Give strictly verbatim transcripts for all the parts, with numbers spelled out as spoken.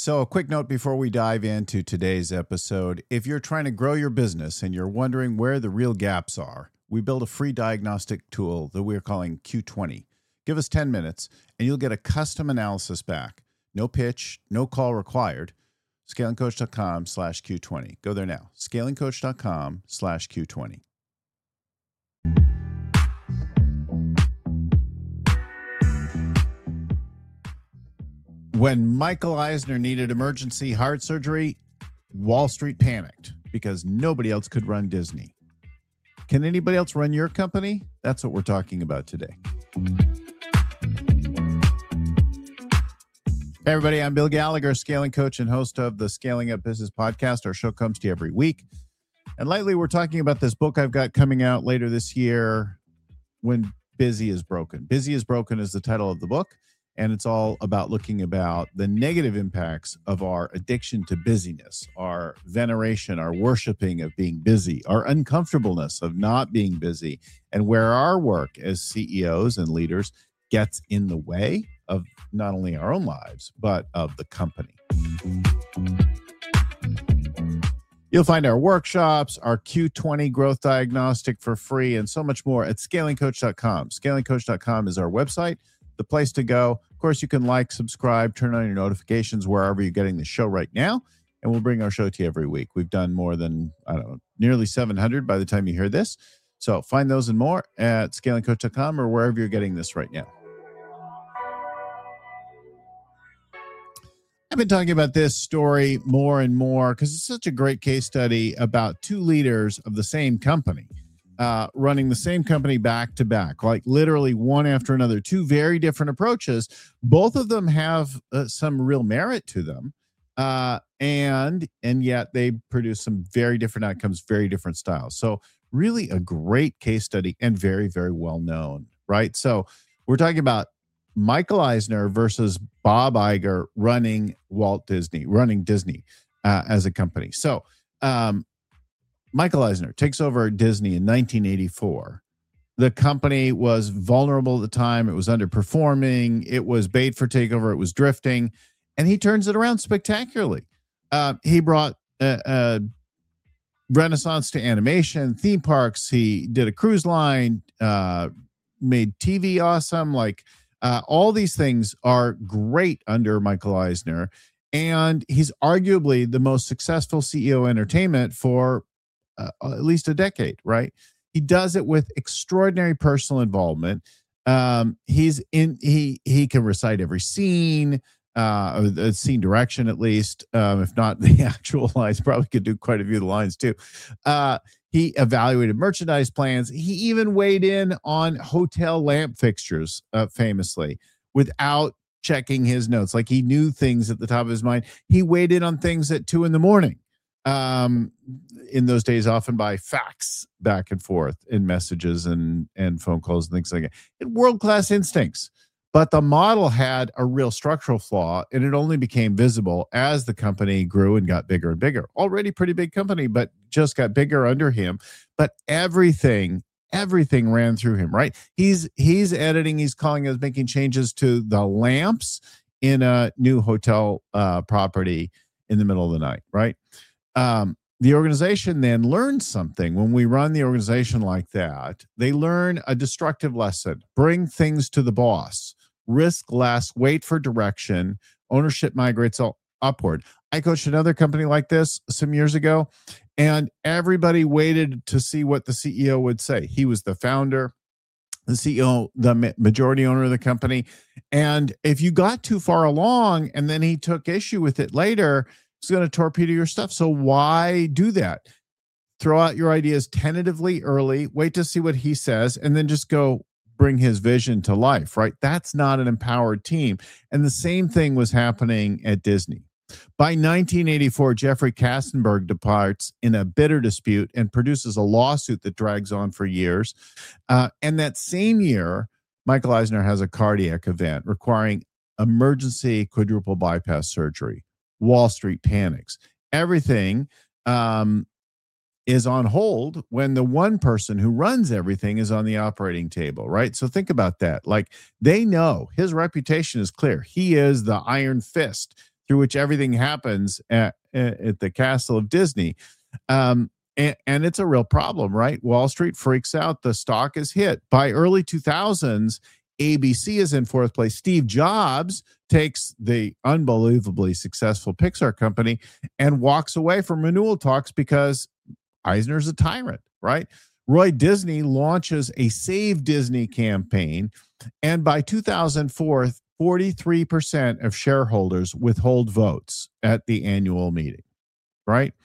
So, a quick note before we dive into today's episode. If you're trying to grow your business and you're wondering where the real gaps are, we built a free diagnostic tool that we're calling Q twenty. Give us ten minutes and you'll get a custom analysis back. No pitch, no call required. scalingcoach.com slash Q20. Go there now. scalingcoach.com slash Q20. When Michael Eisner needed emergency heart surgery, Wall Street panicked because nobody else could run Disney. Can anybody else run your company? That's what we're talking about today. Hey everybody, I'm Bill Gallagher, scaling coach and host of the Scaling Up Business podcast. Our show comes to you every week. And lately we're talking about this book I've got coming out later this year, When Busy is Broken. Busy is Broken is the title of the book. And it's all about looking about the negative impacts of our addiction to busyness, our veneration, our worshiping of being busy, our uncomfortableness of not being busy, and where our work as C E Os and leaders gets in the way of not only our own lives, but of the company. You'll find our workshops, our Q twenty growth diagnostic for free, and so much more at scaling coach dot com. scaling coach dot com is our website, the place to go. Of course, you can like, subscribe, turn on your notifications wherever you're getting the show right now, and we'll bring our show to you every week. We've done more than, I don't know, nearly seven hundred by the time you hear this. So find those and more at scaling coach dot com or wherever you're getting this right now. I've been talking about this story more and more because it's such a great case study about two leaders of the same company. Uh, running the same company back to back, like literally one after another, two very different approaches. Both of them have uh, some real merit to them. Uh, and, and yet they produce some very different outcomes, very different styles. So really a great case study and very, very well known, right? So we're talking about Michael Eisner versus Bob Iger running Walt Disney, running Disney uh, as a company. So, um, Michael Eisner takes over Disney in nineteen eighty-four. The company was vulnerable at the time. It was underperforming. It was bait for takeover. It was drifting. And he turns it around spectacularly. Uh, he brought a, a renaissance to animation, theme parks. He did a cruise line, uh, made T V awesome. Like uh, all these things are great under Michael Eisner. And he's arguably the most successful C E O entertainment for Uh, at least a decade, right? He does it with extraordinary personal involvement. Um, he's in, he, he can recite every scene, uh, or the scene direction, at least. Um, if not the actual lines, probably could do quite a few of the lines too. Uh, he evaluated merchandise plans. He even weighed in on hotel lamp fixtures, uh, famously, without checking his notes. Like he knew things at the top of his mind. He weighed in on things at two in the morning. Um, in those days, often by fax back and forth in messages and, and phone calls and things like that. It world-class instincts, but the model had a real structural flaw, and it only became visible as the company grew and got bigger and bigger. Already pretty big company, but just got bigger under him. But everything, everything ran through him, right? He's, he's editing, he's calling us, making changes to the lamps in a new hotel uh, property in the middle of the night, right? Um, the organization then learns something. When we run the organization like that, they learn a destructive lesson. Bring things to the boss. Risk less. Wait for direction. Ownership migrates upward. I coached another company like this some years ago, and everybody waited to see what the C E O would say. He was the founder, the C E O, the majority owner of the company. And if you got too far along and then he took issue with it later, it's going to torpedo your stuff. So why do that? Throw out your ideas tentatively early, wait to see what he says, and then just go bring his vision to life, right? That's not an empowered team. And the same thing was happening at Disney. By nineteen eighty-four, Jeffrey Katzenberg departs in a bitter dispute and produces a lawsuit that drags on for years. Uh, and that same year, Michael Eisner has a cardiac event requiring emergency quadruple bypass surgery. Wall Street panics. Everything um, is on hold when the one person who runs everything is on the operating table, right? So think about that. Like they know his reputation is clear. He is the iron fist through which everything happens at, at the castle of Disney. Um, and, and it's a real problem, right? Wall Street freaks out. The stock is hit. By early two thousands, A B C is in fourth place. Steve Jobs takes the unbelievably successful Pixar company and walks away from renewal talks because Eisner's a tyrant, right? Roy Disney launches a Save Disney campaign, and by two thousand four, forty-three percent of shareholders withhold votes at the annual meeting, right?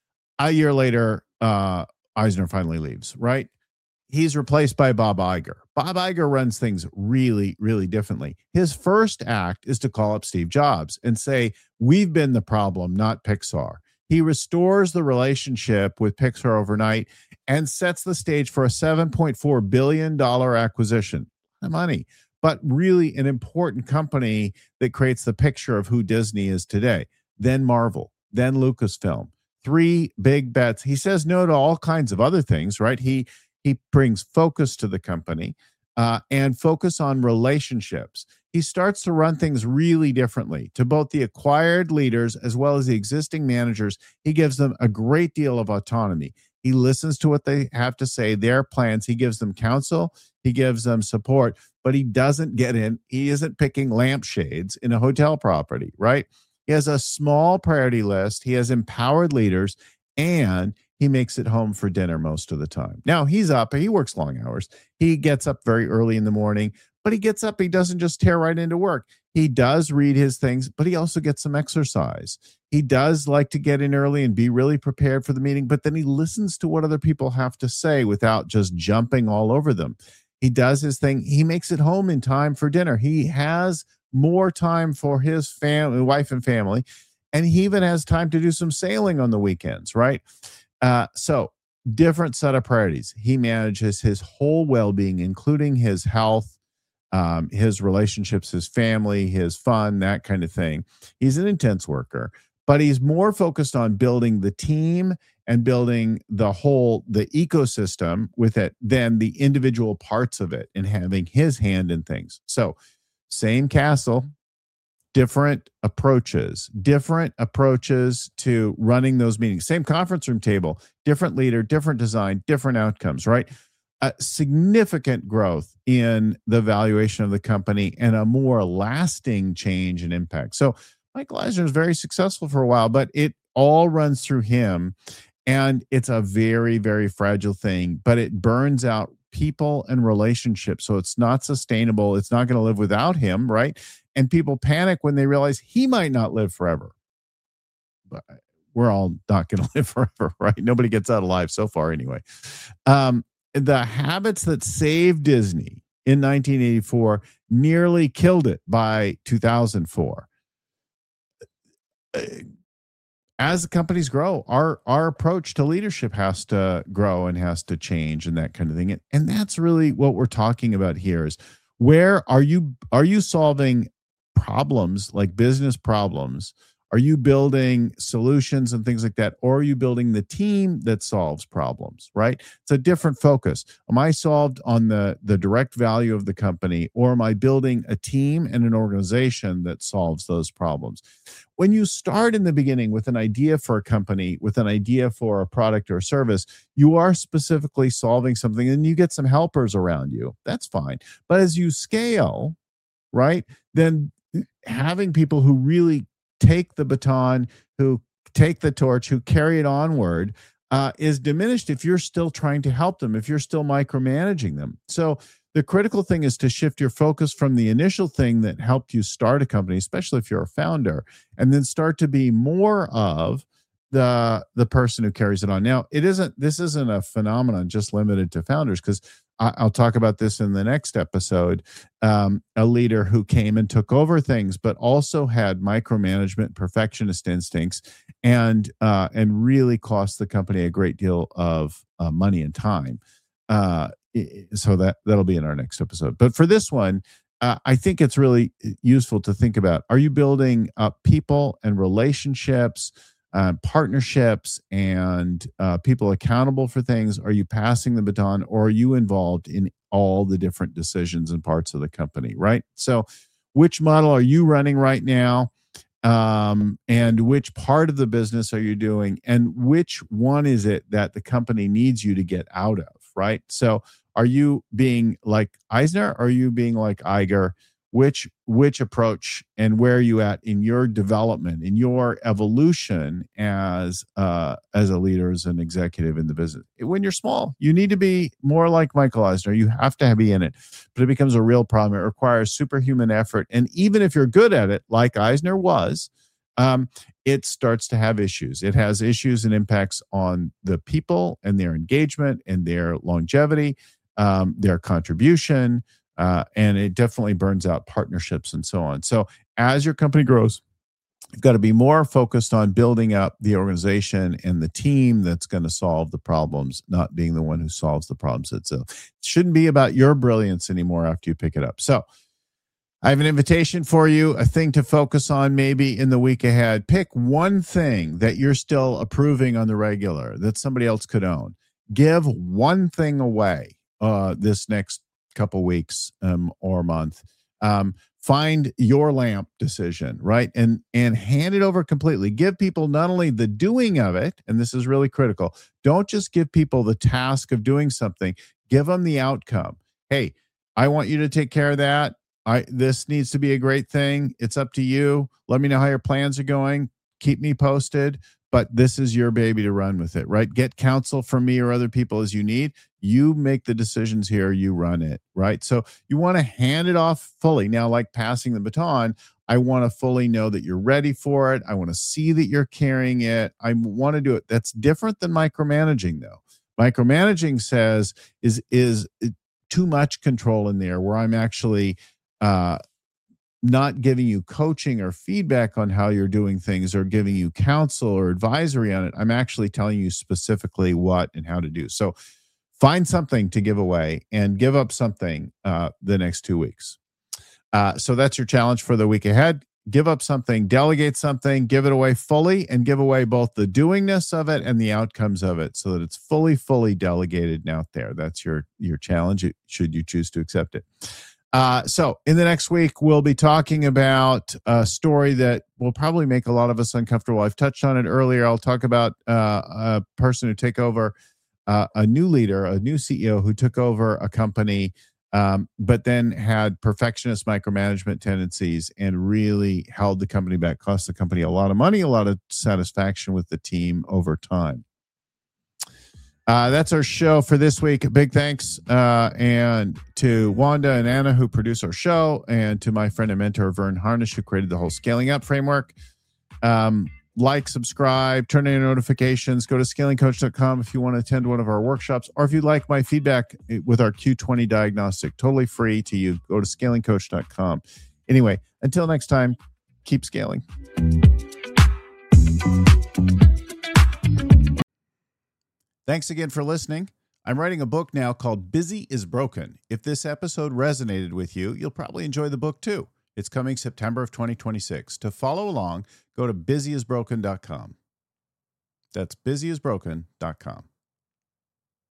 A year later, uh, Eisner finally leaves, right? He's replaced by Bob Iger. Bob Iger runs things really, really differently. His first act is to call up Steve Jobs and say, we've been the problem, not Pixar. He restores the relationship with Pixar overnight and sets the stage for a seven point four billion dollars acquisition. The money, but really an important company that creates the picture of who Disney is today. Then Marvel, then Lucasfilm. Three big bets. He says no to all kinds of other things, right? He he brings focus to the company uh, and focus on relationships. He starts to run things really differently to both the acquired leaders as well as the existing managers. He gives them a great deal of autonomy. He listens to what they have to say, their plans. He gives them counsel. He gives them support, but he doesn't get in. He isn't picking lampshades in a hotel property, right? He has a small priority list. He has empowered leaders, and he makes it home for dinner most of the time. Now, he's up. He works long hours. He gets up very early in the morning, but he gets up. He doesn't just tear right into work. He does read his things, but he also gets some exercise. He does like to get in early and be really prepared for the meeting, but then he listens to what other people have to say without just jumping all over them. He does his thing. He makes it home in time for dinner. He has more time for his family, wife and family, and he even has time to do some sailing on the weekends, right? Uh, so different set of priorities. He manages his whole well-being, including his health, um, his relationships, his family, his fun, that kind of thing. He's an intense worker, but he's more focused on building the team and building the whole, the ecosystem with it than the individual parts of it and having his hand in things. So same castle, different approaches, different approaches to running those meetings. Same conference room table, different leader, different design, different outcomes, right? A significant growth in the valuation of the company and a more lasting change and impact. So Michael Eisner is very successful for a while, but it all runs through him. And it's a very, very fragile thing, but it burns out people and relationships. So it's not sustainable. It's not going to live without him, right? And people panic when they realize he might not live forever. But we're all not going to live forever, right? Nobody gets out alive so far anyway. Um, the habits that saved Disney in nineteen eighty-four nearly killed it by two thousand four. As the companies grow, our our approach to leadership has to grow and has to change and that kind of thing. And that's really what we're talking about here is where are you are you solving problems like business problems? Are you building solutions and things like that? Or are you building the team that solves problems, right? It's a different focus. Am I solved on the, the direct value of the company, or am I building a team and an organization that solves those problems? When you start in the beginning with an idea for a company, with an idea for a product or service, you are specifically solving something and you get some helpers around you. That's fine. But as you scale, right, then having people who really take the baton, who take the torch, who carry it onward, uh, is diminished if you're still trying to help them, if you're still micromanaging them. So the critical thing is to shift your focus from the initial thing that helped you start a company, especially if you're a founder, and then start to be more of the the person who carries it on. Now, it isn't this isn't a phenomenon just limited to founders, because I'll talk about this in the next episode. Um, a leader who came and took over things, but also had micromanagement, perfectionist instincts, and uh, and really cost the company a great deal of uh, money and time. Uh, so that that'll be in our next episode. But for this one, uh, I think it's really useful to think about: are you building up people and relationships? Uh, partnerships and uh, people accountable for things? Are you passing the baton, or are you involved in all the different decisions and parts of the company, right? So which model are you running right now? um, and which part of the business are you doing, and which one is it that the company needs you to get out of, right? So are you being like Eisner, or are you being like Iger? Which which approach, and where are you at in your development, in your evolution as uh, as a leader, as an executive in the business? When you're small, you need to be more like Michael Eisner. You have to be in it, but it becomes a real problem. It requires superhuman effort, and even if you're good at it, like Eisner was, um, it starts to have issues. It has issues and impacts on the people and their engagement and their longevity, um, their contribution. Uh, and it definitely burns out partnerships and so on. So as your company grows, you've got to be more focused on building up the organization and the team that's going to solve the problems, not being the one who solves the problems itself. It shouldn't be about your brilliance anymore after you pick it up. So I have an invitation for you, a thing to focus on maybe in the week ahead. Pick one thing that you're still approving on the regular that somebody else could own. Give one thing away uh, this next couple weeks um, or month. Um, find your lamp decision, right? And and hand it over completely. Give people not only the doing of it, and this is really critical. Don't just give people the task of doing something. Give them the outcome. Hey, I want you to take care of that. I this needs to be a great thing. It's up to you. Let me know how your plans are going. Keep me posted. But this is your baby to run with it, right? Get counsel from me or other people as you need. You make the decisions here. You run it, right? So you want to hand it off fully. Now, like passing the baton, I want to fully know that you're ready for it. I want to see that you're carrying it. I want to do it. That's different than micromanaging, though. Micromanaging says is is too much control in there, where I'm actually uh, not giving you coaching or feedback on how you're doing things, or giving you counsel or advisory on it. I'm actually telling you specifically what and how to do. So find something to give away and give up something uh, the next two weeks. Uh, so that's your challenge for the week ahead. Give up something, delegate something, give it away fully, and give away both the doingness of it and the outcomes of it, so that it's fully, fully delegated and out there. That's your, your challenge, should you choose to accept it. Uh, so in the next week, we'll be talking about a story that will probably make a lot of us uncomfortable. I've touched on it earlier. I'll talk about uh, a person who took over uh, a new leader, a new C E O who took over a company, um, but then had perfectionist micromanagement tendencies and really held the company back, cost the company a lot of money, a lot of satisfaction with the team over time. Uh, that's our show for this week. Big thanks uh, and to Wanda and Anna, who produce our show, and to my friend and mentor, Vern Harnish, who created the whole Scaling Up framework. Um, like, subscribe, turn on your notifications. Go to scaling coach dot com if you want to attend one of our workshops, or if you'd like my feedback with our Q twenty diagnostic, totally free to you. Go to scaling coach dot com. Anyway, until next time, keep scaling. Thanks again for listening. I'm writing a book now called Busy is Broken. If this episode resonated with you, you'll probably enjoy the book too. It's coming September of twenty twenty-six. To follow along, go to busy is broken dot com. That's busy is broken dot com.